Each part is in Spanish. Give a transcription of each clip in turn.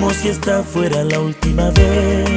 como si esta fuera la última vez.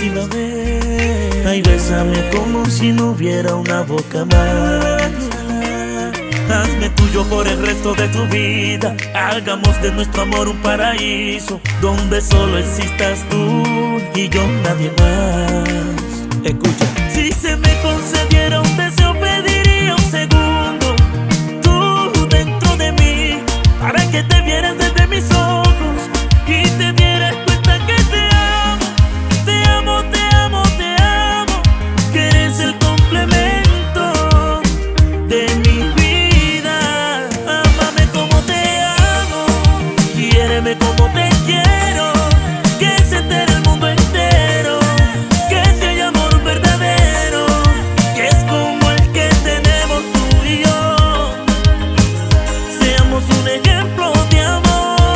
Ay, bésame como si no hubiera una boca más. Hazme tuyo por el resto de tu vida. Hagamos de nuestro amor un paraíso donde solo existas tú y yo, nadie más. Escucha. Si se me concediera un deseo, pediría un segundo. Tú dentro de mí, para que te vieras desde mis ojos y te dieras cuenta que te amo. Te amo, te amo, te amo, que eres el complemento de mi vida. Ámame como te amo, quiéreme como te quiero, que se entere el mundo entero, que si hay amor verdadero, que es como el que tenemos tú y yo. Seamos un ejemplo de amor.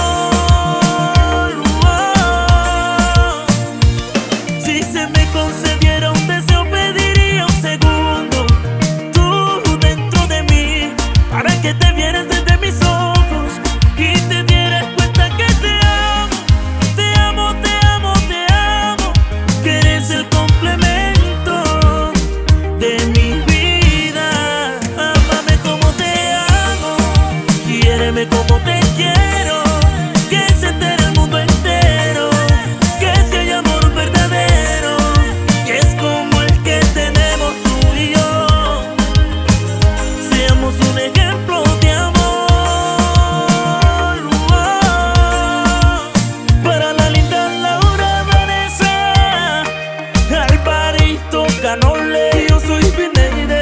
Si se me concediera un deseo, pediría un segundo. Tú dentro de mí, para que te vieras desde mis ojos y te dieras cuenta que te amo. Te amo, te amo, te amo, que eres el complemento de mi vida. Ámame como te amo, quiéreme como te quiero, que se entere el mundo entero, que si hay amor verdadero, que es como el que tenemos tú y yo. Seamos un ejemplo de amor. Para la linda Laura Vanessa, Alvarito Canole, yo soy Pineide.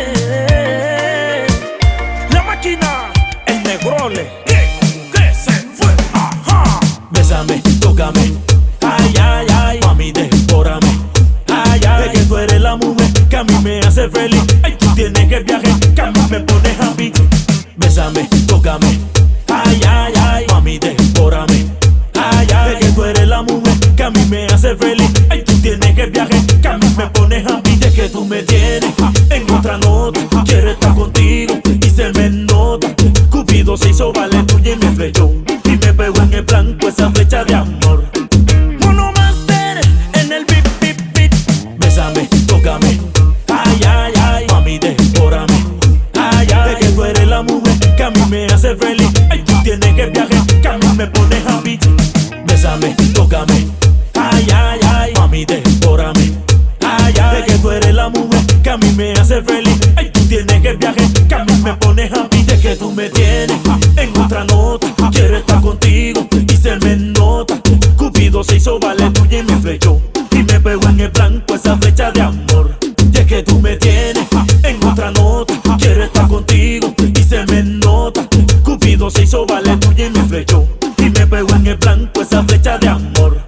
La máquina, el Negrole, que se fue, ajá. Bésame, tócame, ay, ay, ay, mami, devórame, ay, ay, de que tú eres la mujer que a mí me hace feliz. Ay, tú tienes que viaje que a mí me pone happy. Bésame, tócame, ay, ay, ay, mami, devórame, ay, ay, de que tú eres la mujer que a mí me hace feliz. Ay, tú tienes que viaje que a mí me pone happy. De que tú me tienes en otra nota, quiero estar contigo y se me nota. Cupido se hizo vale tuya y me flechó, y me pegó en el blanco esa flecha de amor. Mono Master en el beat, beat, beat. Bésame, tócame, ay, ay, ay, mami, devórame, ay, ay, de que tú eres la mujer que a mí me hace feliz. Ay, tú tienes que viaje que a mí me pone happy. Bésame, tócame, ay, ay, ay, mami, devórame, ay, ay, de que tú eres la mujer que a mí me hace feliz. Ay, tú tienes que viaje que a mí me pone happy. De que tú me tienes en otra nota, quiero estar contigo y se me nota. Cupido se hizo vale tuya y me flechó, y me pegó en el blanco esa flecha de amor. De que tú me tienes en otra nota, quiero estar contigo y se me nota. Cupido se hizo vale tuya y me flechó, y me pegó en el blanco esa flecha de amor.